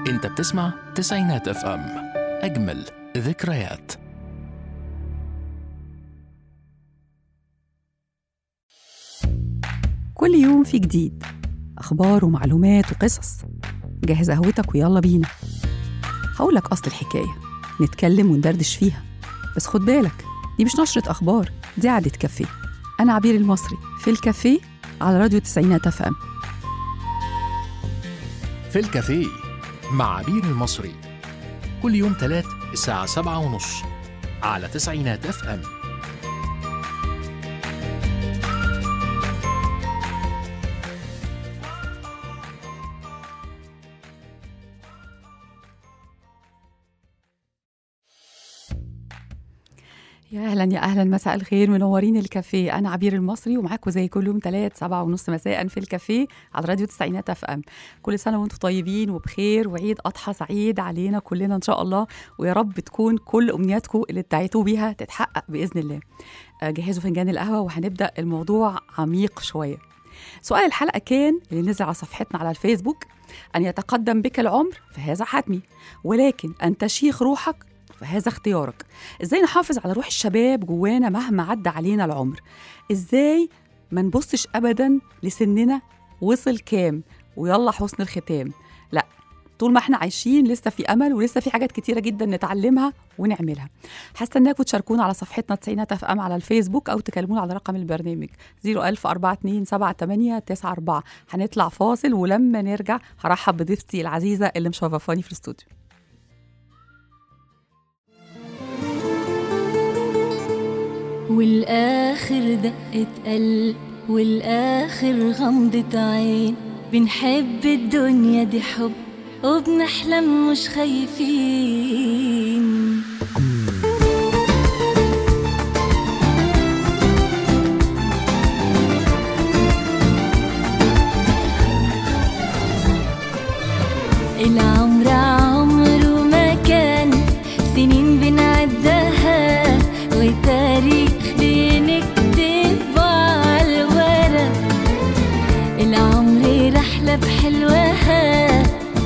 انت بتسمع تسعينات اف ام، اجمل ذكريات. كل يوم في جديد، أخبار ومعلومات وقصص. جهز قهوتك ويلا بينا. هقولك أصل الحكاية، نتكلم وندردش فيها، بس خد بالك دي مش نشرة أخبار، دي قعدة كافيه. أنا عبير المصري في الكافيه على راديو تسعينات اف ام. في الكافيه مع عبير المصري، كل يوم تلات الساعة 7:30 على تسعينات اف ام. يا أهلا مساء الخير، منورين الكافيه. أنا عبير المصري ومعاكم زي كل يوم 7:30 مساء في الكافيه على راديو تسعينات اف ام. كل سنة وانتم طيبين وبخير، وعيد أضحى سعيد علينا كلنا إن شاء الله، ويا رب تكون كل أمنياتكم اللي ادعيتوا بيها تتحقق بإذن الله. جهزوا فنجان القهوة وهنبدأ الموضوع عميق شوية. سؤال الحلقة كان اللي نزل على صفحتنا على الفيسبوك: أن يتقدم بك العمر فهذا حتمي، ولكن أن تشيخ روحك فهذا اختيارك. ازاي نحافظ على روح الشباب جوانا مهما عدى علينا العمر؟ ازاي ما نبصش ابدا لسننا وصل كام ويلا حسن الختام؟ لا، طول ما احنا عايشين لسه في امل، ولسه في حاجات كتيره جدا نتعلمها ونعملها. هستناكم تشاركونا على صفحتنا تسعينات اف ام على الفيسبوك، او تكلمونا على رقم البرنامج 010427894. هنطلع فاصل، ولما نرجع هرحب بضيفتي العزيزه اللي مشرفاني في الاستوديو. والآخر دقة قلب، والآخر غمضة عين. بنحب الدنيا دي حب، وبنحلم مش خايفين. العمر عمره ما كان سنين بنعدها، وتاريخ بنكتب على الورق. العمر رحلة بحلوها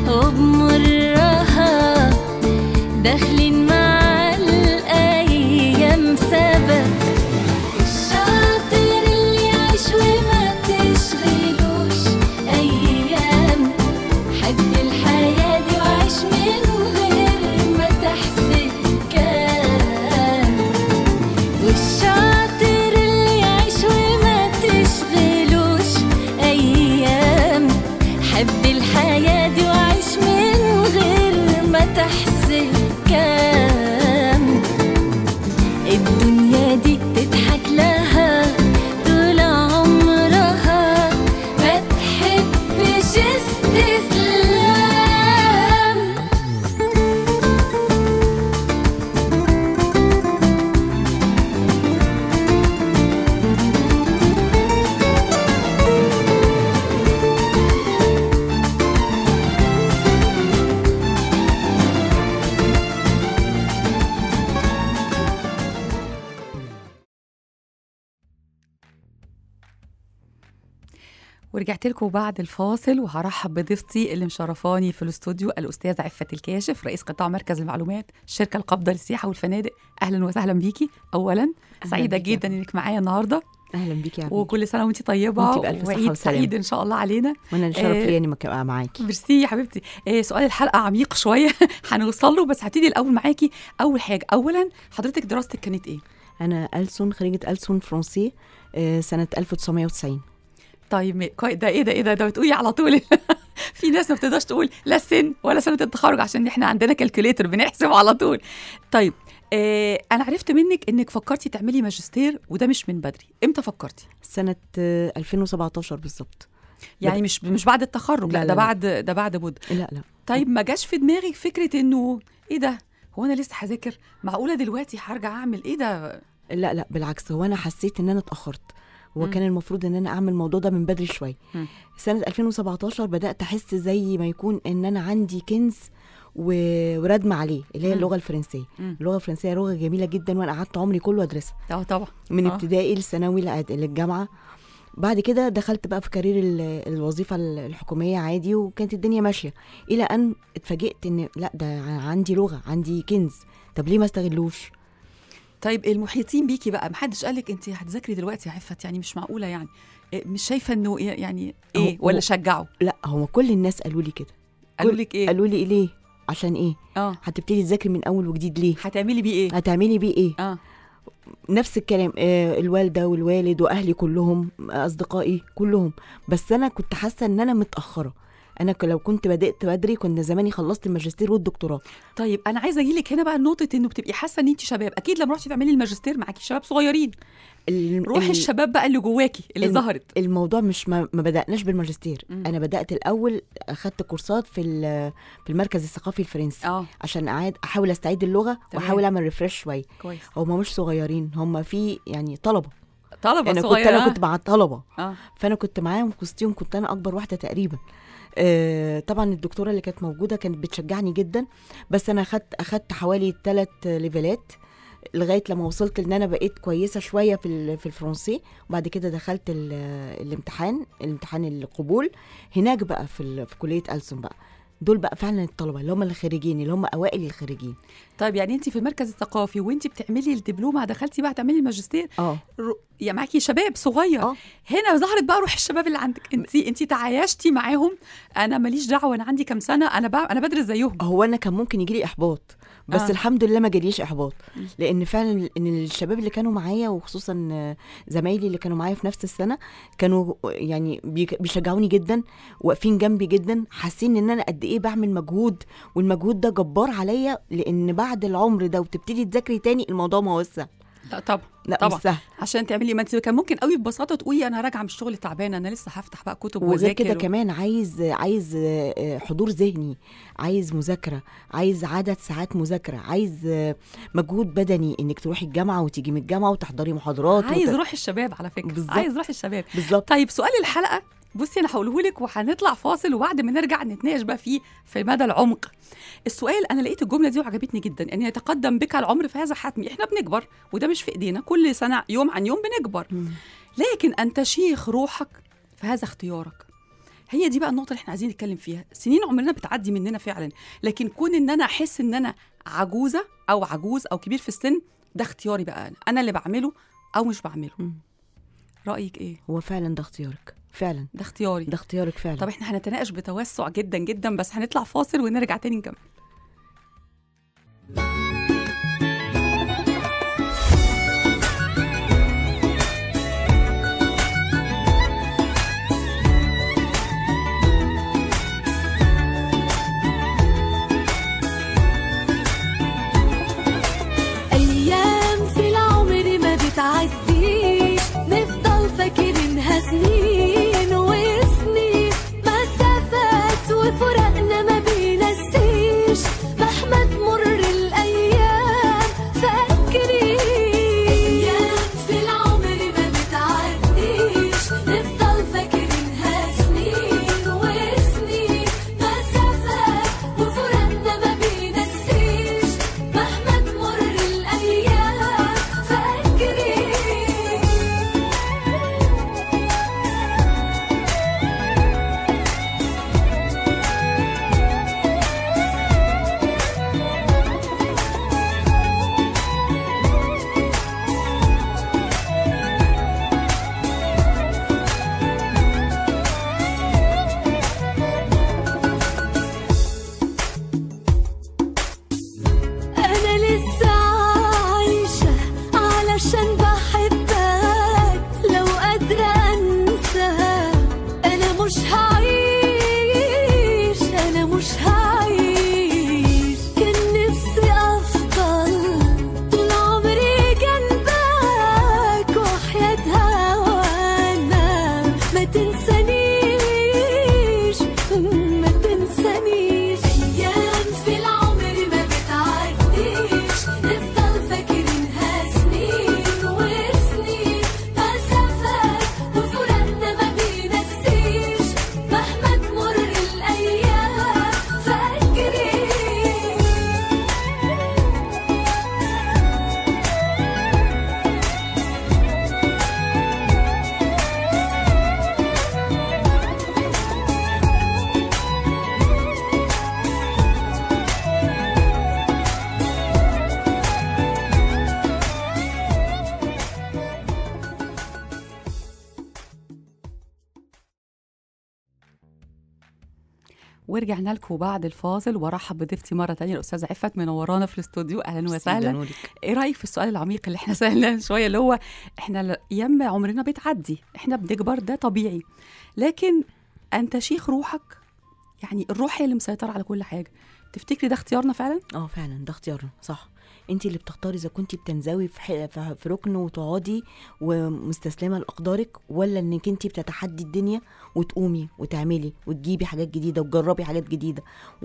وبمرها، داخلين مع الأيام سبق. الشاطر اللي يعيش وما تشغلوش أيام، حب الحياة دي وعيش من غير ما تحسب كام. والشاطر اللي يعيش وما تشغلوش أيام، حب الحياة دي وعيش من غير ما تحسب كام. الدنيا دي تضحك لها طول عمرها، ما تحبش استسلام. ورجعت لكم بعد الفاصل، وهرحب بضيفتي اللي مشرفاني في الاستوديو، الأستاذة عفت الكاشف، رئيس قطاع مركز المعلومات الشركة القابضة للسياحة والفنادق. أهلا وسهلا بيكي. أولا سعيدة جدا إنك معايا النهاردة. اهلا بيكي يا عبير، وكل سنة وانتي طيبة، وعيد سعيد إن شاء الله علينا. وانا اللي شرف لي اني ابقى معاكي. ميرسي يا حبيبتي. سؤال الحلقة عميق شوية هنوصل له، بس هبتدي الأول معاكي. أول حاجة، أولا حضرتك دراستك كانت إيه؟ انا ألسن، خريجة ألسن فرنسي سنة 1990. طيب ده ايه ده بتقولي على طول. في ناس ما بتقدرش تقول لا سن ولا سنة التخرج، عشان احنا عندنا كالكوليتر بنحسب على طول. طيب انا عرفت منك انك فكرتي تعملي ماجستير، وده مش من بدري. امتى فكرتي؟ سنة 2017 بالظبط. يعني مش بعد التخرج؟ لا، ده بعد مدة. لا. طيب ما جاش في دماغك فكرة انه ايه ده، هو انا لسه هذاكر، معقولة دلوقتي هرجع اعمل ايه ده؟ لا بالعكس، هو انا حسيت ان انا اتأخرت، وكان المفروض ان انا اعمل الموضوع ده من بدري شويه. سنه 2017 بدات احس زي ما يكون ان انا عندي كنز وردم عليه، اللي هي اللغه الفرنسيه. اللغه الفرنسيه لغه جميله جدا، وانا قعدت عمري كله ادرسها طبعا من ابتدائي لثانوي للجامعه. بعد كده دخلت بقى في كارير الوظيفة الحكومية عادي، وكانت الدنيا ماشية إلى أن اتفاجئت إن لا، ده عندي لغة، عندي كنز، طب ليه ما استغلوش؟ طيب المحيطين بيكي بقى محدش قالك انت هتذاكري دلوقتي يا عفت؟ يعني مش معقولة يعني، مش شايفة انه يعني ايه ولا شجعوا؟ لا، هو كل الناس قالوا لي كده. قالوا لك ايه؟ قالوا لي ليه؟ عشان ايه؟ هتبتدي تذاكري من اول وجديد ليه؟ هتعملي بيه ايه؟ هتعملي بيه ايه؟ نفس الكلام، الوالدة والوالد وأهلي كلهم، أصدقائي كلهم. بس أنا كنت حاسة إن أنا متأخرة. أنا لو كنت بدأت بدري كنت زماني خلصت الماجستير والدكتوراه. طيب أنا عايزة أجيلك هنا بقى نقطة إنه بتبقي حاسة إن أنت شباب. أكيد لما رحتي تعملي الماجستير معاكي شباب صغيرين، روح الشباب بقى اللي جواكي اللي ظهرت. الموضوع مش ما بدأناش بالماجستير. أنا بدأت الأول، أخدت كورسات في المركز الثقافي الفرنسي عشان أحاول أستعيد اللغة وأحاول أعمل ريفرش شوي. هم مش صغيرين، هم في يعني طلبة أنا صغيرة. أنا كنت مع الطلبة. فأنا كنت معاهم في وسطهم، كنت أنا أكبر واحدة تقريبا. طبعا الدكتورة اللي كانت موجودة كانت بتشجعني جدا، بس أنا أخدت حوالي 3 ليفلات لغاية لما وصلت ان انا بقيت كويسة شوية في الفرنسي. وبعد كده دخلت الامتحان القبول هناك بقى في كلية ألسن بقى. دول بقى فعلا الطلبة اللي هم الخريجين، اللي هم أوائل الخريجين. طيب يعني انت في المركز الثقافي وانت بتعملي الدبلومة دخلتي بقى تعملي الماجستير، يا معاكي شباب صغير. هنا ظهرت بقى روح الشباب اللي عندك. انت تعايشتي معاهم. انا ماليش دعوة انا عندي كم سنة، انا بدرس زيهم. هو انا كان ممكن يجيلي احباط، بس الحمد لله ما جاليش احباط، لان فعلا ان الشباب اللي كانوا معايا وخصوصا زمايلي اللي كانوا معايا في نفس السنة كانوا يعني بيشجعوني جدا، واقفين جنبي جدا، حاسين ان انا قد ايه بعمل مجهود، والمجهود ده جبار عليا، لان بعد العمر ده وتبتدي تذاكري تاني الموضوع ما وسع. لا طبعا، لا طبعا مش سهل. عشان تعملي، ما انت كان ممكن قوي ببساطه تقولي انا راجعه من الشغل تعبانه، انا لسه هفتح بقى كتب وذاكر. وغير كده كمان عايز حضور ذهني، عايز مذاكره، عايز عدد ساعات مذاكره، عايز مجهود بدني، انك تروحي الجامعه وتيجي من الجامعه وتحضري محاضرات. عايز روح الشباب على فكره. بالزبط. عايز روح الشباب بالظبط. طيب سؤال الحلقه، بصي انا هقوله لك وهنطلع فاصل، وبعد ما نرجع نتناقش بقى فيه في مدى العمق. السؤال، انا لقيت الجمله دي وعجبتني جدا، ان يتقدم بك العمر فهذا حتمي. احنا بنكبر وده مش في ايدينا، كل سنه يوم عن يوم بنكبر. لكن ان تشيخ روحك فهذا اختيارك. هي دي بقى النقطه اللي احنا عايزين نتكلم فيها. سنين عمرنا بتعدي مننا فعلا، لكن كون ان انا احس ان انا عجوزه او عجوز او كبير في السن، ده اختياري بقى، انا اللي بعمله او مش بعمله. رايك ايه؟ هو فعلا ده اختيارك، فعلا ده اختياري، ده اختيارك فعلا. طب احنا هنتناقش بتوسع جدا جدا، بس هنطلع فاصل ونرجع تاني نكمل. أيام في العمر ما بتعديش، نفضل فاكرينها سنين وسنين، مسافات وفراقنا ما بينسيش، مهما تمر الأيام فاكرين. أيام في العمر ما بتعديش، نفضل فاكرينها سنين وسنين، مسافات وفراقنا ما بينسيش، مهما تمر الأيام فاكرين. أنا لسه عايشة علشان بحبك، لو قادرة أنساها أنا مش هعيش، أنا مش هعيش. كان نفسي أفضل طول عمري جنبك، وحياة هوانا ما تنسانيش، ما تنسانيش. أيام في العمر ما بتعديش، نفضل فاكرينها سنين وسنين، مسافات وفراقنا ما بينسيش، ورجعنا لكم بعد الفاصل، وارحب بضيفتي مره تانية الاستاذه عفت منورانا في الاستوديو. اهلا وسهلا. ايه رايك في السؤال العميق اللي احنا سالناه شويه، اللي هو احنا ايام عمرنا بتعدي، احنا بنكبر، ده طبيعي، لكن انت شيخ روحك، يعني الروح هي اللي مسيطره على كل حاجه. تفتكري ده اختيارنا فعلا؟ فعلا ده اختيارنا صح. انت اللي بتختاري اذا كنتي بتنزوي في ركن وتقعدي ومستسلمه لاقدارك، ولا انك انت بتتحدي الدنيا وتقومي وتعملي وتجيبي حاجات جديده وتجربي حاجات جديده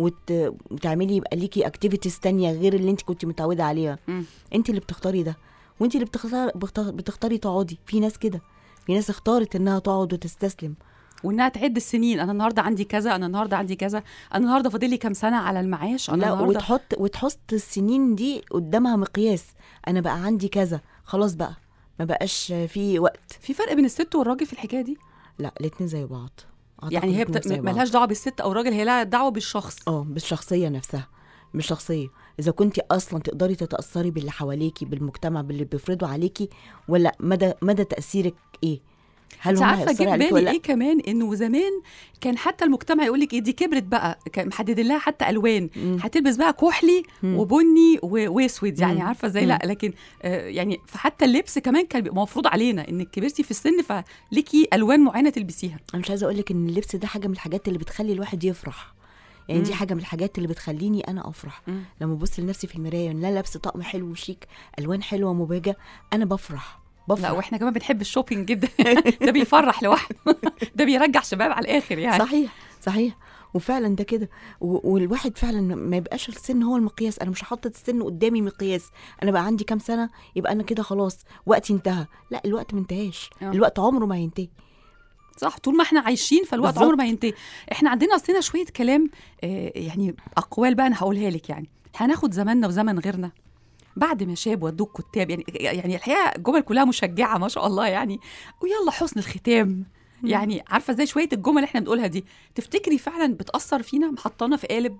وتعملي يبقى ليكي اكتيفيتيز تانية غير اللي انت كنتي متعوده عليها. انت اللي بتختاري ده، وانت اللي بتختاري تقعدي. في ناس كده، في ناس اختارت انها تقعد وتستسلم وانها تعد السنين، انا النهارده عندي كذا، انا النهارده عندي كذا، انا النهارده فاضل لي كام سنه على المعاش، انا النهارده وتحط السنين دي قدامها مقياس. انا بقى عندي كذا، خلاص بقى ما بقاش في وقت. في فرق بين الست والراجل في الحكايه دي؟ لا، الاتنين زي بعض. يعني هي ملهاش دعوه بالست او الراجل، هي لها دعوه بالشخص. بالشخصيه نفسها، بالشخصيه. اذا كنتي اصلا تقدري تتاثري باللي حواليكي، بالمجتمع، باللي بيفرضوا عليكي، ولا مدى تاثيرك ايه. هل هم هيأثروا عليك ولا ايه؟ كمان انه زمان كان حتى المجتمع يقول لك ايه، دي كبرت بقى، كان محدد لها حتى الوان، هتلبس بقى كحلي وبني واسود، يعني عارفه ازاي. لا لكن يعني فحتى اللبس كمان كان بيبقى مفروض علينا انك كبرتي في السن فليكي الوان معينه تلبسيها. انا مش عايزه اقول لك ان اللبس ده حاجه من الحاجات اللي بتخلي الواحد يفرح. يعني دي حاجه من الحاجات اللي بتخليني انا افرح. لما ابص لنفسي في المرايه لا لابسه طقم حلو وشيك، الوان حلوه مبهجه، انا بفرح. لا واحنا كمان بنحب الشوبينج جدا. ده بيفرح لوحده. ده بيرجع شباب على الاخر يعني. صحيح وفعلا ده كده. والواحد فعلا ما يبقاش السن هو المقياس. انا مش هحط السن قدامي مقياس، انا بقى عندي كام سنه يبقى انا كده خلاص وقتي انتهى. لا، الوقت ما انتهاش. الوقت عمره ما ينتهي. صح، طول ما احنا عايشين فالوقت عمره ما ينتهي. احنا عندنا اصلنا شويه كلام يعني اقوال بقى انا هقولها لك. يعني هناخد زماننا وزمن غيرنا بعد ما شاب ودوك كتاب، يعني الحقيقه الجمل كلها مشجعه ما شاء الله يعني، ويلا حسن الختام. يعني عارفه ازاي شويه الجمل اللي احنا بنقولها دي تفتكري فعلا بتاثر فينا، محطانا في قالب؟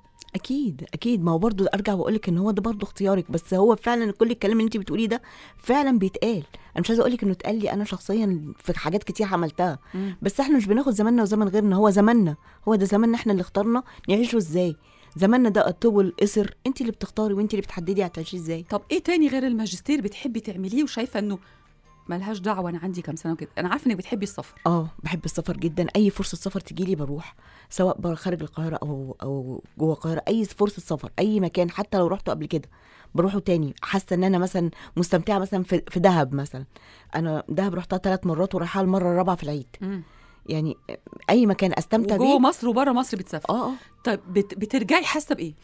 اكيد. ما هو برضو ارجع واقول لك ان هو ده برضو اختيارك، بس هو فعلا كل الكلام اللي انت بتقوليه ده فعلا بيتقال. انا مش عايزه اقول لك انه اتقال لي انا شخصيا في حاجات كتير عملتها، بس احنا مش بناخد زماننا وزمن غيرنا. هو زماننا، هو ده زماننا، احنا اللي اخترنا نعيشه ازاي. زماننا ده طول قصر، انت اللي بتختاري وانت اللي بتحددي هتعيشي ازاي. طب ايه تاني غير الماجستير بتحبي تعمليه وشايفه انه ملهاش دعوه انا عندي كام سنه وكده؟ انا عارفه انك بتحبي السفر. بحب السفر جدا. اي فرصه سفر تجيلي بروح، سواء خارج القاهره او جوه القاهره. اي فرصه سفر، اي مكان، حتى لو رحته قبل كده بروحه تاني. حاسه ان انا مثلا مستمتعه. مثلا في دهب مثلا، انا دهب رحتها 3 مرات ورايحه المره الرابعه في العيد. يعني اي مكان استمتع بيه. جوه مصر وبره مصر بتسافر. طيب بترجعي حاسه بايه؟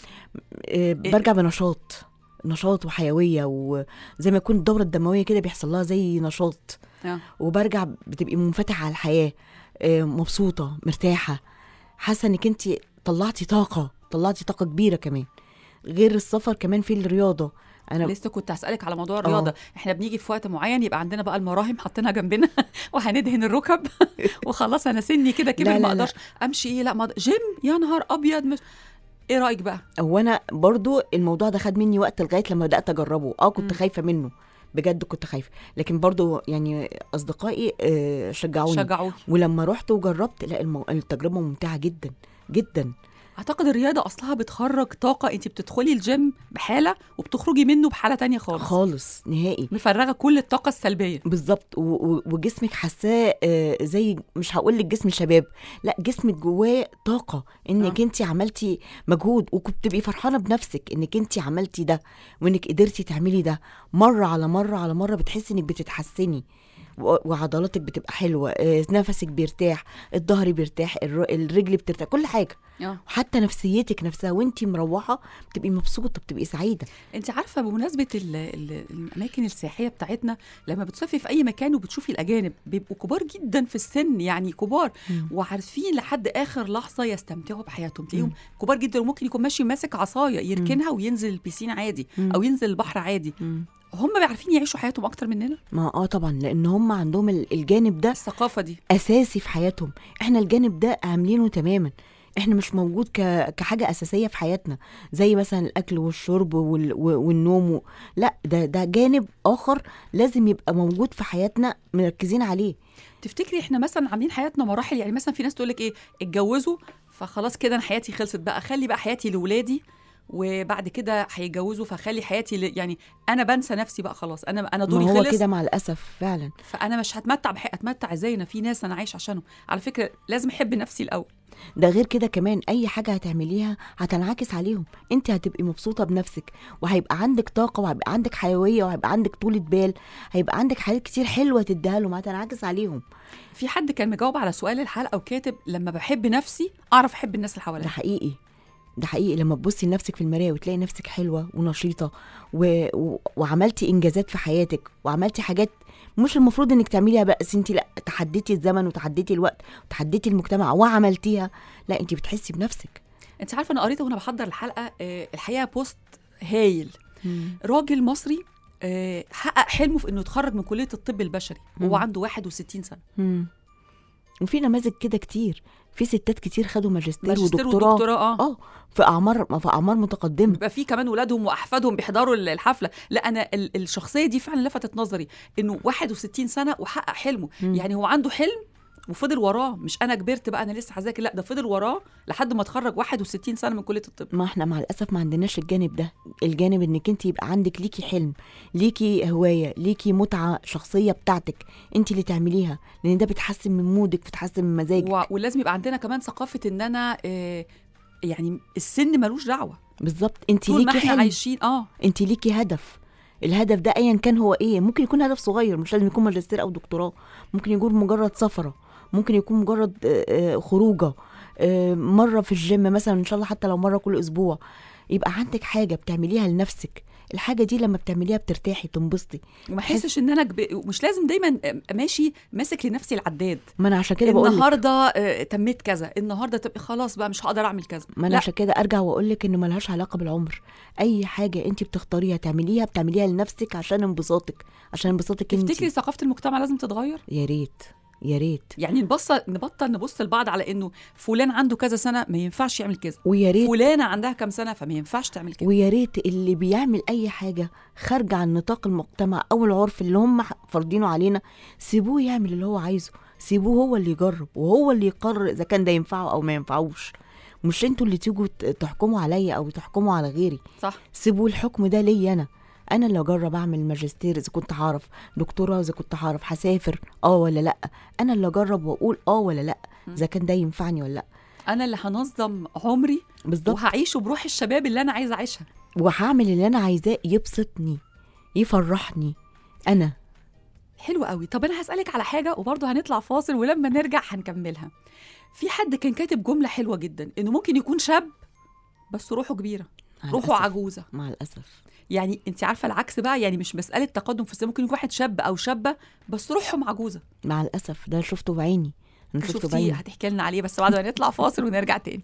برجع بنشاط وحيويه، وزي ما يكون الدوره الدمويه كده بيحصل لها زي نشاط. وبرجع بتبقي منفتحه على الحياه، مبسوطه مرتاحه، حاسه انك انت طلعتي طاقه كبيره. كمان غير السفر كمان في الرياضه. انا لسه كنت هسألك على موضوع الرياضه. احنا بنيجي في وقت معين يبقى عندنا بقى المراهم حاطينها جنبنا وهندهن الركب وخلاص انا سني كده كبر ما اقدرش امشي. ايه لا جيم يا نهار ابيض. مش ايه رايك بقى؟ وانا برضو الموضوع ده خد مني وقت لغايه لما بدات اجربه. كنت خايفه منه بجد، كنت خايفه، لكن برضو يعني اصدقائي شجعوني. ولما رحت وجربت لا التجربه ممتعه جدا جدا. اعتقد الرياضه اصلها بتخرج طاقه. انت بتدخلي الجيم بحاله وبتخرجي منه بحاله تانية خالص نهائي، مفرغه كل الطاقه السلبيه. بالظبط. وجسمك حاساه زي، مش هقول لك جسم الشباب، لا جسمك جواه طاقه انك انت عملتي مجهود، وكنت تبقي فرحانه بنفسك انك انت عملتي ده وانك قدرتي تعملي ده مره على مره على مره. بتحسي انك بتتحسني وعضلاتك بتبقى حلوه، نفسك بيرتاح، الظهر بيرتاح، الرجل بترتاح، كل حاجه. وحتى نفسيتك نفسها وانتي مروحه بتبقي مبسوطه، بتبقي سعيده. انت عارفه بمناسبه الاماكن السياحيه بتاعتنا، لما بتسافري في اي مكان وبتشوفي الاجانب بيبقوا كبار جدا في السن، يعني كبار وعارفين لحد اخر لحظه يستمتعوا بحياتهم. تلاقيهم كبار جدا، وممكن يكون ماشي ماسك عصايه يركنها وينزل البيسين عادي او ينزل البحر عادي. هم بيعرفين يعيشوا حياتهم اكتر مننا. ما طبعا، لان هم عندهم الجانب ده، الثقافه دي اساسي في حياتهم. احنا الجانب ده عاملينه تماما. احنا مش موجود كحاجه اساسيه في حياتنا، زي مثلا الاكل والشرب والنوم لا، ده جانب اخر لازم يبقى موجود في حياتنا مركزين عليه. تفتكري احنا مثلا عاملين حياتنا مراحل؟ يعني مثلا في ناس تقولك ايه، اتجوزوا فخلاص كده انا حياتي خلصت بقى، خلي بقى حياتي لولادي، وبعد كده هيتجوزوا فخلي حياتي يعني انا بنسى نفسي بقى خلاص، انا دوري ما هو خلص كده مع الاسف فعلا. فانا مش هتمتع اتمتع ازاي؟ انا في ناس انا عايش عشانهم. على فكره لازم احب نفسي الاول. ده غير كده كمان اي حاجه هتعمليها هتنعكس عليهم، انت هتبقي مبسوطه بنفسك، وهيبقى عندك طاقه، وهيبقى عندك حيويه، وهيبقى عندك طولة بال، هيبقى عندك حاجات كتير حلوه تديها لهم هتنعكس عليهم. في حد كان مجاوب على سؤال الحلقه وكاتب لما بحب نفسي اعرف احب الناس اللي حواليا. ده حقيقي، ده حقيقي. لما تبصي لنفسك في المرايه وتلاقي نفسك حلوه ونشيطه وعملتي انجازات في حياتك، وعملتي حاجات مش المفروض انك تعمليها، بس انت لا تحديتي الزمن وتحديتي الوقت وتحديتي المجتمع وعملتيها، لا انت بتحسي بنفسك. انت عارفه انا قريت وانا بحضر الحلقه الحقيقه بوست هايل. راجل مصري حقق حلمه في انه يتخرج من كليه الطب البشري وهو عنده 61 سنه. وفي نماذج كده كتير، في ستات كتير خدوا ماجستير ودكتوراه في اعمار متقدمه، بيبقى في كمان ولادهم واحفادهم بيحضروا الحفله. لا انا الشخصيه دي فعلا لفتت نظري، انه 61 سنه وحقق حلمه. يعني هو عنده حلم وفضل وراه، مش انا كبرت بقى انا لسه هذاكر، لا ده فضل وراه لحد ما اتخرج 61 سنه من كليه الطب. ما احنا مع الاسف ما عندناش الجانب ده، الجانب انك انت يبقى عندك ليكي حلم، ليكي هوايه، ليكي متعه شخصيه بتاعتك انت اللي تعمليها، لان ده بتحسن من مودك، بتحسن من مزاجك. ولازم يبقى عندنا كمان ثقافه ان انا يعني السن ملوش دعوه. بالظبط، انت ليكي ليكي حلم عايشين انت ليكي هدف. الهدف ده ايا كان هو ايه، ممكن يكون هدف صغير، مش لازم يكون ماجستير او دكتوراه، ممكن يكون مجرد سفره، ممكن يكون مجرد خروجه مره في الجيم مثلا، ان شاء الله حتى لو مره كل اسبوع. يبقى عندك حاجه بتعمليها لنفسك، الحاجه دي لما بتعمليها بترتاحي تنبسطي، وما احسش ان انا مش لازم دايما ماشي ماسك لنفسي العداد. ما انا عشان كده بقول النهارده تميت كذا، النهارده تبقى خلاص بقى مش هقدر اعمل كذا. ما انا عشان كده ارجع واقول لك انه ملهاش علاقه بالعمر. اي حاجه انت بتختاريها بتعمليها لنفسك عشان انبساطك، انت. تفتكري ثقافه المجتمع لازم تتغير؟ يا ريت يا ريت. يعني نبطل نبص لبعض على انه فلان عنده كذا سنه ما ينفعش يعمل كذا، ويا ريت فلانه عندها كام سنه فما ينفعش تعمل كذا. ويا ريت اللي بيعمل اي حاجه خارجه عن نطاق المجتمع او العرف اللي هم فرضينه علينا، سيبوه يعمل اللي هو عايزه، سيبوه هو اللي يجرب وهو اللي يقرر اذا كان ده ينفعه او ما ينفعوش. مش انتوا اللي تيجوا تحكموا عليا او تحكموا على غيري. صح، سيبوا الحكم ده ليا انا اللي اجرب اعمل ماجستير اذا كنت هعرف، دكتوراه اذا كنت هعرف، هسافر ولا لا، انا اللي اجرب واقول ولا لا، اذا كان ده ينفعني ولا لا. انا اللي هنظم عمري بالظبط، وهعيشه بروح الشباب اللي انا عايزه اعيشها، وهعمل اللي انا عايزاه يبسطني يفرحني انا. حلو قوي. طب انا هسالك على حاجه وبرضه هنطلع فاصل ولما نرجع هنكملها. في حد كان كاتب جمله حلوه جدا، انه ممكن يكون شاب بس روحه كبيره، روحه عجوزه. مع الاسف يعني انت عارفه العكس بقى، يعني مش مساله تقدم في السن، ممكن يكون واحد شاب او شابه بس روحهم عجوزه. مع الاسف ده شفته بعيني، انا شفته بعيني. هتحكي لنا عليه بس بعد ما نطلع فاصل ونرجع تاني.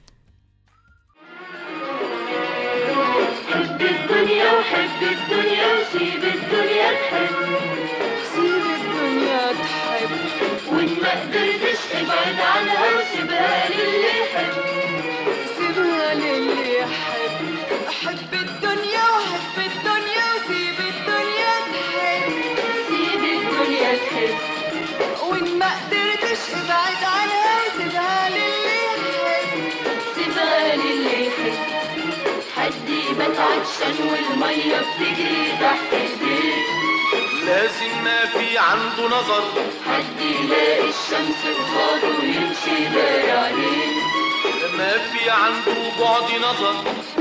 حب الدنيا وحب الدنيا وسيب الدنيا تحب، سيب الدنيا تحب، وإن ما قدرتش ابعد عنها وسيبها للي يحب، سيبها للي يحب. حب الدنيا وحب الدنيا وسيب الدنيا تحب، سيب الدنيا تحب، وإن ما قدرتش ابعد عنها وسيبها للي يحب، سيبها للي يحب. حد يبات عطشان والمية بتجري تحت ايديه، لازم ما في عنده نظر، حد يلاقي الشمس قصاده ويمشي داير عليه، ما في عنده بعد نظر.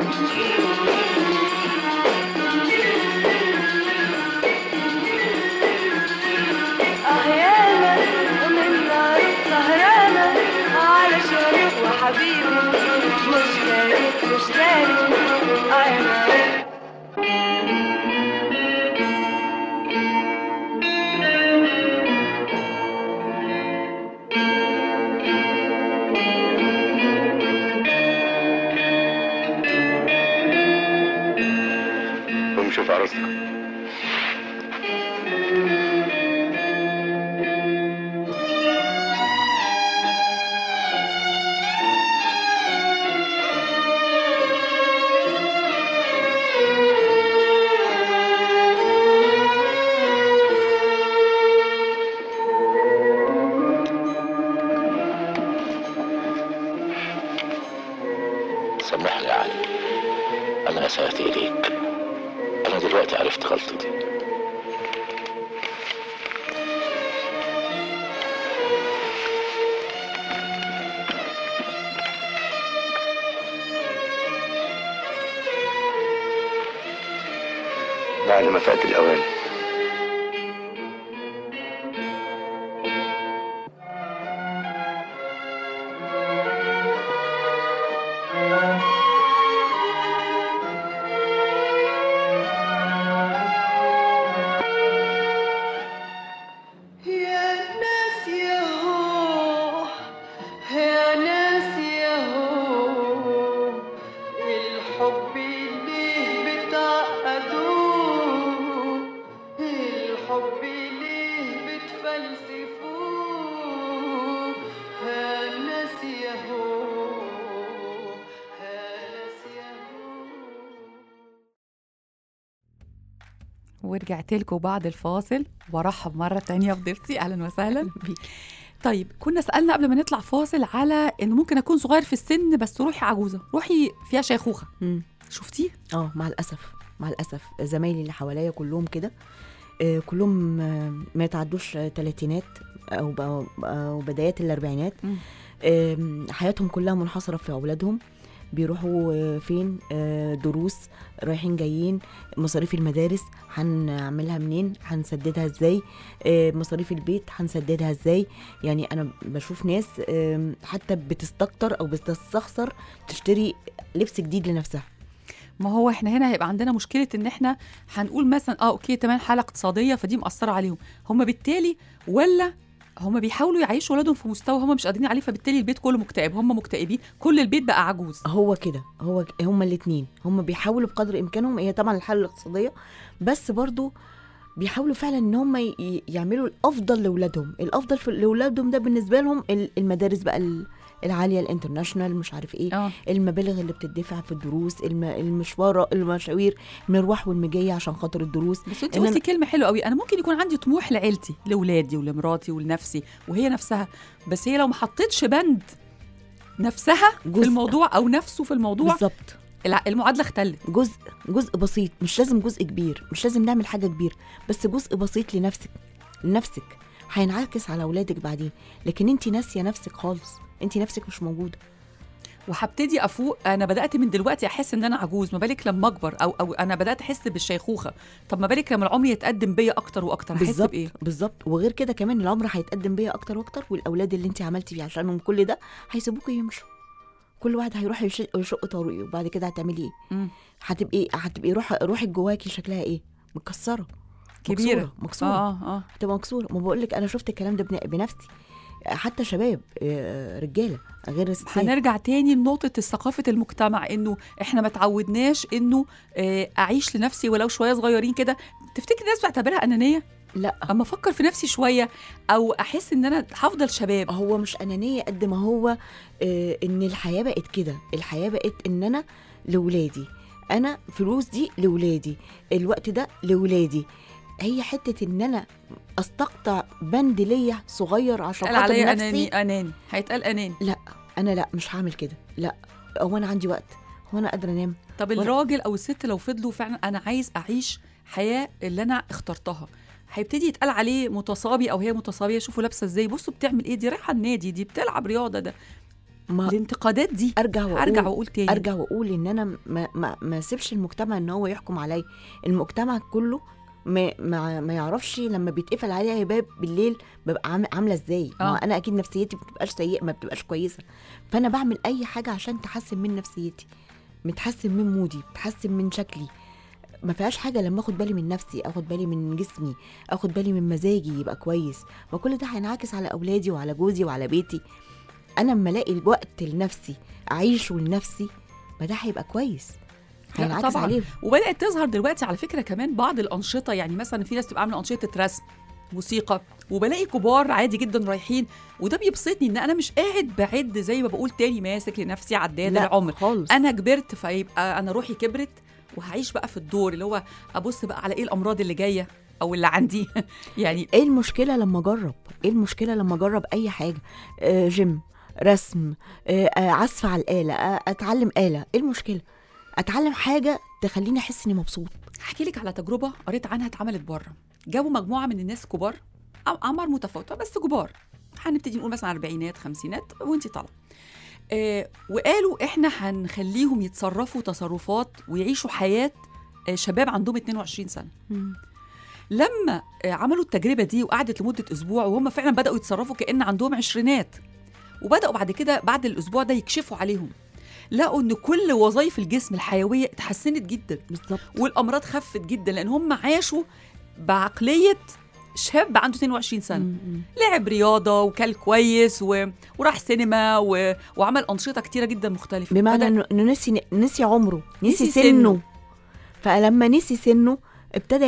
أحيانا ومن نار سهرانة علشانك وحبيبي، مش داري أنا. شوف عروستك. سامحني يا علي، أنا أسأت إليك. أنا دلوقتي عرفت غلطتي. بعد ما فات الأوان ورجعت لكم بعد الفاصل وارحب مرة تانية بضيفتي. أهلا وسهلا. طيب كنا سألنا قبل ما نطلع فاصل على إنه ممكن أكون صغير في السن بس روحي عجوزة، روحي فيها شيخوخة. شفتيه؟ مع الأسف زمايلي اللي حواليا كلهم كده، كلهم ما يتعدوش تلاتينات أو بدايات الأربعينات. حياتهم كلها منحصرة في أولادهم، بيروحوا فين، دروس، رايحين جايين، مصاريف المدارس هنعملها منين، هنسددها ازاي، مصاريف البيت هنسددها ازاي. يعني انا بشوف ناس حتى بتستكتر او بتستخسر تشتري لبس جديد لنفسها. ما هو احنا هنا هيبقى عندنا مشكلة ان احنا هنقول مثلا اوكي تمام حالة اقتصادية فدي مأثرة عليهم هم بالتالي، ولا هم بيحاولوا يعيشوا ولادهم في مستوى هم مش قادرين عليه، فبالتالي البيت كله مكتئب، هم مكتئبين، كل البيت بقى عجوز. هو كده، هم الاثنين، هم بيحاولوا بقدر امكانهم. هي طبعا الحالة الاقتصادية، بس برضو بيحاولوا فعلا ان هم يعملوا الافضل لاولادهم. الافضل لاولادهم ده بالنسبة لهم المدارس بقى العالية، الانترناشنال، مش عارف ايه، المبالغ اللي بتدفع في الدروس، المشاوير، المروح والمجية عشان خاطر الدروس. بس انت قلتي كلمة حلوة قوي، انا ممكن يكون عندي طموح لعيلتي، لولادي ولمراتي ولنفسي وهي نفسها، بس هي لو ما حطيتش بند نفسها في الموضوع او نفسه في الموضوع بالظبط المعادلة اختلت. جزء بسيط، مش لازم جزء كبير، مش لازم نعمل حاجة كبير، بس جزء بسيط لنفسك هينعكس على اولادك بعدين. لكن انت ناسية نفسك خالص، انت نفسك مش موجودة. وهبتدي افوق، انا بدات من دلوقتي احس ان انا عجوز، ما بالك لما اكبر او انا بدات احس بالشيخوخه. طب ما بالك لما العمر يتقدم بيا اكتر واكتر، احس بايه؟ بالظبط. وغير كده كمان العمر هيتقدم بيا اكتر واكتر، والاولاد اللي انت عملتي فيه عشانهم كل ده هيسيبوكوا يمشوا، كل واحد هيروح يشق طريقه. وبعد كده هتعملي ايه؟ هتبقي روحك جواكي شكلها ايه؟ مكسره، كبيره، مكسوره. هتبقى مكسوره. ما بقول لك انا شفت الكلام ده بنفسي، حتى شباب، رجاله غير الستات. هنرجع تاني لنقطة ثقافة المجتمع، انه احنا ما تعودناش انه اعيش لنفسي ولو شوية صغيرين كده. تفتكر الناس بتعتبرها انانية؟ لا، اما افكر في نفسي شوية او احس ان انا هفضل شباب. هو مش انانية قد ما هو ان الحياة بقت كده. الحياة بقت ان انا لولادي، انا فلوس دي لولادي، الوقت ده لولادي. هي حتة ان انا استقطع بند ليا صغير عشان خاطر نفسي. اناني هيتقال اناني. لا، انا لا، مش هعمل كده. لا، هو انا عندي وقت، هو انا قادره انام. طب الراجل او الست لو فضلوا فعلا انا عايز اعيش حياه اللي انا اخترتها، هيبتدي يتقال عليه متصابي او هي متصابيه. شوفوا لابسه ازاي، بصوا بتعمل ايه، دي رايحه النادي، دي بتلعب رياضه. ده الانتقادات دي ارجع واقول تاني، ارجع واقول ان انا ما سيبش المجتمع ان هو يحكم عليا. المجتمع كله ما يعرفش لما بيتقفل عليها باب بالليل ببقى عامله ازاي. انا اكيد نفسيتي ما بتبقاش سيئه، ما بتبقاش كويسه، فانا بعمل اي حاجه عشان تحسن من نفسيتي، متحسن من مودي، بتحسن من شكلي. ما فيهاش حاجه لما اخد بالي من نفسي، اخد بالي من جسمي، اخد بالي من مزاجي يبقى كويس. وكل ده هينعكس على اولادي وعلى جوزي وعلى بيتي. انا لما الاقي الوقت لنفسي اعيشه لنفسي، ما ده هيبقى كويس، هينعكس عليه. وبدات تظهر دلوقتي على فكره كمان بعض الانشطه. يعني مثلا في ناس تبقى عامله انشطه رسم، موسيقى، وبلاقي كبار عادي جدا رايحين، وده بيبسطني ان انا مش قاعد بعد زي ما بقول تاني ماسك لنفسي عداد العمر خالص. انا كبرت، فيبقى انا روحي كبرت وهعيش بقى في الدور اللي هو ابص بقى على ايه الامراض اللي جايه او اللي عندي. يعني ايه المشكله لما اجرب؟ ايه المشكله لما اجرب اي حاجه؟ جيم، رسم، عزف على الآلة، اتعلم آلة، ايه المشكله؟ اتعلم حاجه تخليني احس اني مبسوط. احكي لك على تجربه قريت عنها اتعملت بره. جابوا مجموعه من الناس كبار، اعمار متفاوته بس كبار، هنبتدي نقول مثلا 40 50 وانتي طالعه، وقالوا احنا هنخليهم يتصرفوا تصرفات ويعيشوا حياه شباب عندهم 22 سنه. لما عملوا التجربه دي وقعدت لمده اسبوع وهم فعلا بداوا يتصرفوا كأن عندهم عشرينات، وبداوا بعد كده بعد الاسبوع ده يكشفوا عليهم، لقوا ان كل وظائف الجسم الحيويه اتحسنت جدا بالظبط، والامراض خفت جدا، لان هم عاشوا بعقليه شاب عنده 22 سنه. لعب رياضه وكل كويس وراح سينما وعمل انشطه كتيره جدا مختلفه، بمعنى انه نسي عمره، نسي سنه. فلما نسي سنه ابتدى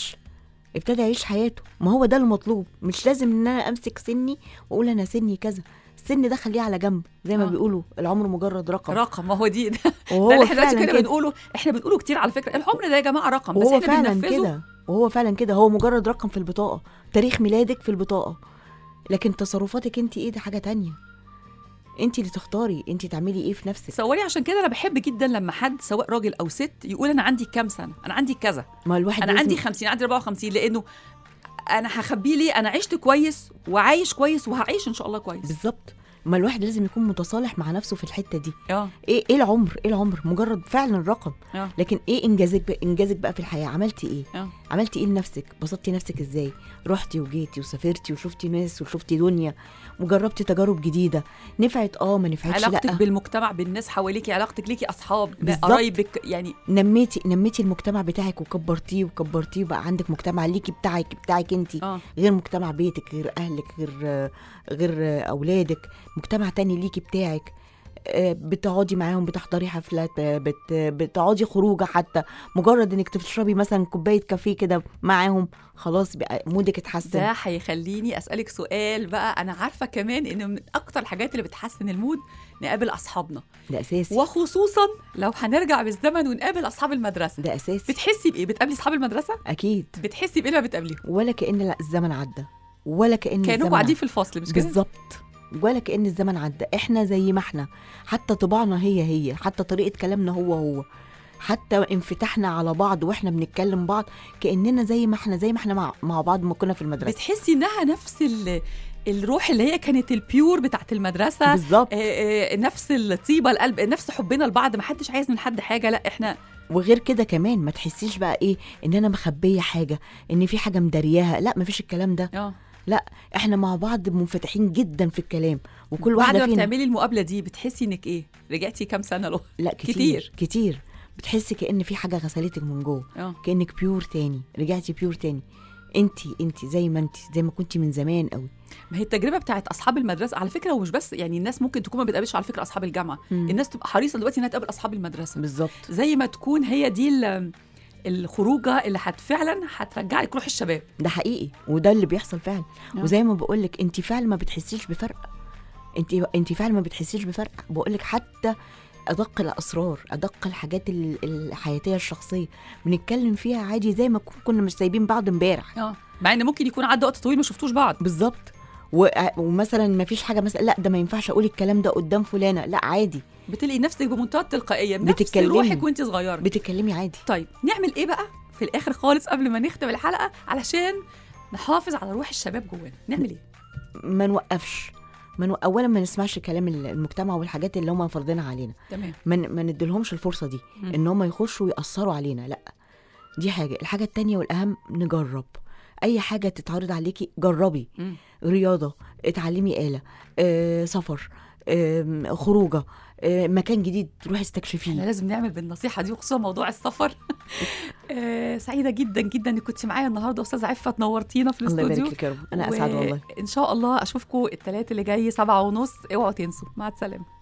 يعيش حياته. ما هو ده المطلوب، مش لازم ان انا امسك سني واقول انا سني كذا. السن ده خليه على جنب، زي ما بيقولوا العمر مجرد رقم. ما هو دي ده اللي احنا كده بنقوله، احنا بنقوله كتير على فكره، العمر ده يا جماعه رقم، بس احنا بننفذه. وهو فعلا كده، هو مجرد رقم في البطاقه، تاريخ ميلادك في البطاقه، لكن تصرفاتك انت ايه؟ ده حاجه تانية. انت اللي تختاري انت تعملي ايه في نفسك. صوري، عشان كده انا بحب جدا لما حد سواء راجل او ست يقول انا عندي كام سنه، انا عندي كذا، ما الواحد انا عندي 50، عندي 54، لانه انا هخبيه ليه؟ انا عشت كويس وعايش كويس وهعيش ان شاء الله كويس. بالظبط. ما الواحد لازم يكون متصالح مع نفسه في الحته دي. ايه العمر مجرد فعلا رقم. لكن ايه انجازك بقى في الحياه؟ عملتي ايه؟ عملتي ايه لنفسك؟ بسطتي نفسك ازاي؟ رحتي وجيتي وسافرتي وشفتي ناس وشفتي دنيا وجربتي تجارب جديده، نفعت ما نفعتش؟ علاقتك بالمجتمع، بالناس حواليكي، علاقتك ليكي اصحاب، قرايبك، يعني نميتي المجتمع بتاعك وكبرتيه وبقى عندك مجتمع ليكي بتاعك انت، غير مجتمع بيتك، غير اهلك، غير اولادك، مجتمع تاني ليكي بتاعك. بتقعدي معاهم، بتحضري حفلات، بتقعدي خروجه، حتى مجرد انك تشربي مثلا كوبايه كافيه كده معاهم، خلاص بقى مودك اتحسن. ده هيخليني اسالك سؤال بقى. انا عارفه كمان ان من اكتر الحاجات اللي بتحسن المود نقابل اصحابنا، ده اساسي، وخصوصا لو هنرجع بالزمن ونقابل اصحاب المدرسه، ده اساسي. بتحسي بايه؟ بتقابلي اصحاب المدرسه؟ اكيد. بتحسي بايه لما بتقابليهم؟ ولا كأن الزمن عدى، ولا كانوا قاعدين في الفصل، مش كده؟ بالظبط، ولا كأن الزمن عدى. احنا زي ما احنا، حتى طباعنا هي، حتى طريقة كلامنا هو، حتى انفتاحنا على بعض واحنا بنتكلم بعض، كأننا زي ما احنا مع بعض ما كنا في المدرسة. بتحسي انها نفس الروح اللي هي كانت البيور بتاعت المدرسة بالظبط. نفس الطيبة القلب، نفس حبنا لبعض، ما حدش عايز من حد حاجة، لا احنا. وغير كده كمان ما تحسيش بقى ايه ان انا مخبية حاجة، ان في حاجة مدارياها، لا ما فيش الكلام ده. لا احنا مع بعض منفتحين جدا في الكلام، وكل واحده فينا. بعد ما بتعملي المقابله دي بتحسي انك ايه؟ رجعتي كام سنه له؟ لا كتير بتحسي كأن في حاجه غسلتك من جوه، كأنك بيور تاني، رجعتي بيور تاني. انت زي ما كنتي من زمان قوي. ما هي التجربه بتاعت اصحاب المدرسه على فكره، ومش بس يعني الناس ممكن تكون ما بتقابلش على فكره اصحاب الجامعه، الناس تبقى حريصه دلوقتي انها تقابل اصحاب المدرسه. بالظبط، زي ما تكون هي دي الخروجه اللي فعلا هترجع لك روح الشباب. ده حقيقي، وده اللي بيحصل فعلا. وزي ما بقول لك انت فعلا ما بتحسيش بفرق، انت فعلا ما بتحسيش بفرق. بقول لك حتى ادق الاسرار، ادق الحاجات الحياتيه الشخصيه بنتكلم فيها عادي، زي ما كنا مش سايبين بعض امبارح، مع ان ممكن يكون عدى وقت طويل ما شفتوش بعض. بالظبط. ومثلا ما فيش حاجه مثلا، لا ده ما ينفعش اقول الكلام ده قدام فلانه، لا عادي، بتلاقي نفسك بمنتهى التلقائيه بنفس روحك وانت صغيره بتتكلمي عادي. طيب نعمل ايه بقى في الاخر خالص قبل ما نختم الحلقه علشان نحافظ على روح الشباب جوانا؟ نعمل ايه؟ ما نوقفش، اولا ما نسمعش كلام المجتمع والحاجات اللي هم فرضينها علينا. تمام. ما نديلهمش الفرصه دي ان هم يخشوا ويأثروا علينا، لا. دي حاجه. الحاجه التانية والاهم، نجرب اي حاجه تتعرض عليكي، جربي. رياضه، اتعلمي آلة، سفر، خروجه، مكان جديد تروحي استكشفيه. احنا لازم نعمل بالنصيحه دي، وخصوصا موضوع السفر. سعيده جدا جدا انك كنتي معايا النهارده استاذه عفت، نورتينا في الاستوديو. الله يبارك لك يا رب، انا اسعد والله. ان شاء الله اشوفكم الثلاث اللي جاي 7:30. اوعوا تنسوا. مع السلامه.